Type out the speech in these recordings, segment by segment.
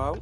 Wow.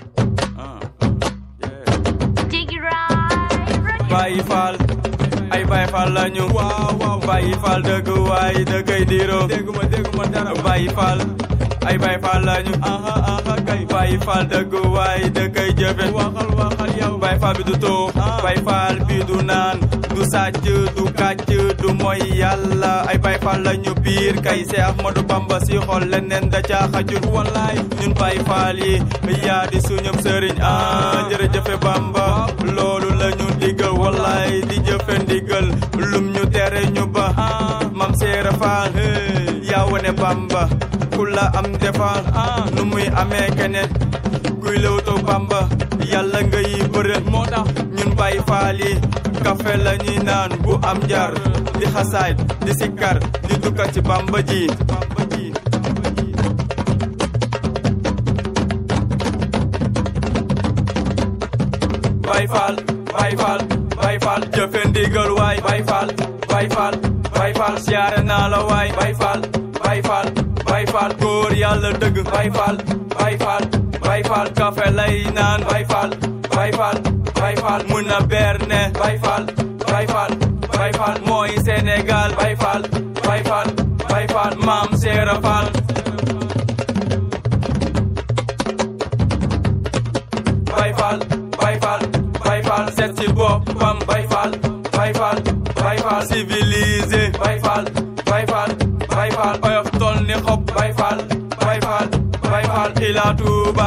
Baye Fall ay Baye Fall lañu waaw Baye Fall dëgg waay dëggay diiro dégguma dara Baye Fall ay Baye Fall lañu kay Baye Fall dëgg waay dëggay jëfe waxal yow Baye Fall bi du too Baye Fall bi du naan du sàcc du kàcc du mooy yàlla ay Baye Fall lañu biir kay Seex Ahmadu Bamba si xol leneen da ca xajul wallaay ñun Baye Fall yi yaa di suñu sëriñ jërëjëfe Bamba loolu lañu digal wallaay di jëfe ndigal lum ñu tere ñu ba Mam Seera Fall yaa wone Bamba ku la am defal nu muy amee keneen kuy lewtoo Bamba yàlla ngay bëre moo tax ñun Baye Fall yi kafe la ñuy naan bu am jar di xasaay di sikkar di dukkat ci Bamba ji Baye Fall Baye Fall Baye Fall jëfe ndigal waay Baye Fall Baye Fall Baye Fall siyaare naa la waay Baye Fall Baye Fall Baye Fall góor yàlla dëgg Baye Fall Baye Fall Baye Fall kafe lay naan Baye Fall Baye Fall Baye Fall mun na berne Baye Fall Baye Fall Baye Fall mooy Sénégal Baye Fall Baye Fall Baye Fall Mam Seera Fall Baye Fall Baye Fall Baye Fall seet si boppam Baye Fall Baye Fall Baye Fall civilisé Baye Fall Baye Fall Baye Fall oyof tol ni xob Baye Fall Baye Fall Baye Fall ila Tuuba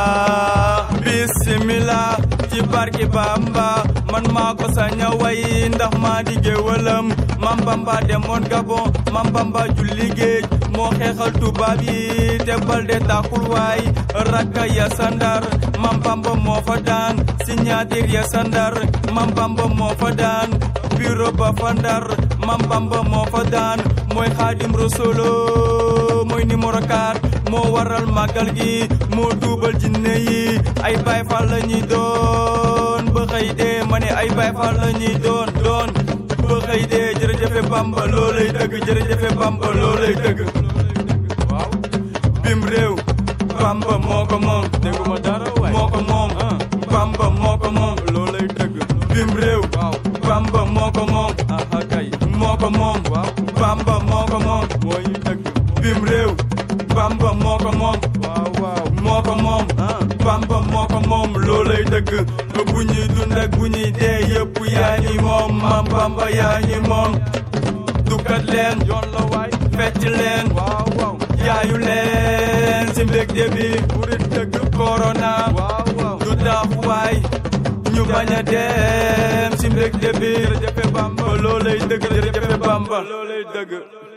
bismillah ci barki Bamba man maa ko sañ a way ndax maa di géwalam Mam Bamba demoon Gabon Mam Bamba julli géej moo xeexal tubaab yi te balde taxul waay rakka ya sandar Mam Bamba moo fa daan signature ya sandar Mam Bamba moo fa daan bureau ba fa Ndar Mam Bamba moo fa daan mooy Xaadim Rasulu mooy numéro 4 moo waral màggal gi moo duubal jinne yi ay Baye Fall la ñuy doon ba xëy dee ma ne ay Baye Fall la ñuy doon ba xëy dee jërëjëfe Bamba loolay dëgg jërëjëfe Bamba loolay dëgg waaw bim réew Bamba moo ko moom dégguma dara waay moo ko moom Bamba moo ko moom loolay dëgg bim réew waaw Bamba moo ko moom kay moo ko moom waaw Bamba moo ko moom mooy dëgg bim réew Bamba moo ko moom waaw moo ko moom Bamba moo ko moom loolay dëgg bu ñuy dund ak bu ñuy dee yëpp yaa ñi moom Mam Bamba yaa ñi moom dukkat leen yoon la waay fecc leen waaw yaayu leen si mbégte bi murit dëgg corona waaw du tax waay ñu bañ a dem si mbégte bi jërëjëfe Bamba loolay dëgg jërëjëfe Bamba loolay dëgg